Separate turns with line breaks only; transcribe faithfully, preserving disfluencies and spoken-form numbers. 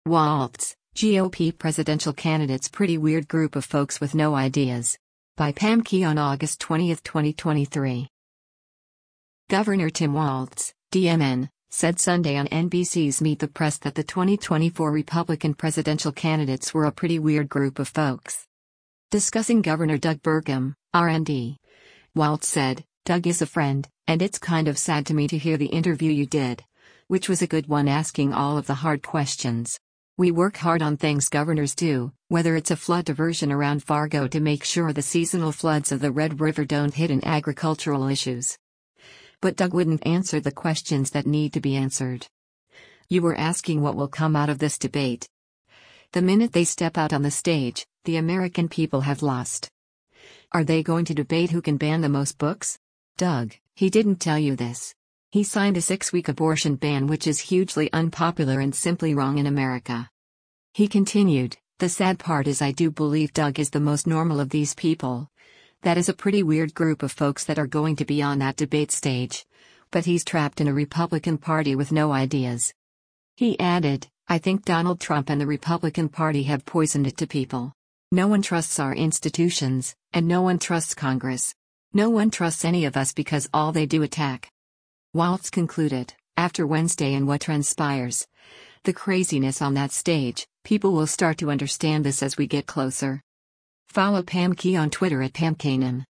Waltz, G O P presidential candidates. Pretty weird group of folks with no ideas. By Pam Key on August twentieth, twenty twenty-three. Governor Tim Waltz, D M N, said Sunday on N B C's Meet the Press that the twenty twenty-four Republican presidential candidates were a pretty weird group of folks. Discussing Governor Doug Burgum, R N D, Waltz said, "Doug is a friend, and it's kind of sad to me to hear the interview you did. Which was a good one, asking all of the hard questions. We work hard on things governors do, whether it's a flood diversion around Fargo to make sure the seasonal floods of the Red River don't hit, and agricultural issues. But Doug wouldn't answer the questions that need to be answered. You were asking what will come out of this debate. The minute they step out on the stage, the American people have lost. Are they going to debate who can ban the most books? Doug, he didn't tell you this. He signed a six-week abortion ban, which is hugely unpopular and simply wrong in America." He continued, "The sad part is I do believe Doug is the most normal of these people. That is a pretty weird group of folks that are going to be on that debate stage. But he's trapped in a Republican Party with no ideas." He added, "I think Donald Trump and the Republican Party have poisoned it to people. No one trusts our institutions, and no one trusts Congress. No one trusts any of us because all they do attack." Waltz concluded, "After Wednesday and what transpires, the craziness on that stage, people will start to understand this as we get closer." Follow Pam Key on Twitter at Pam Kanan.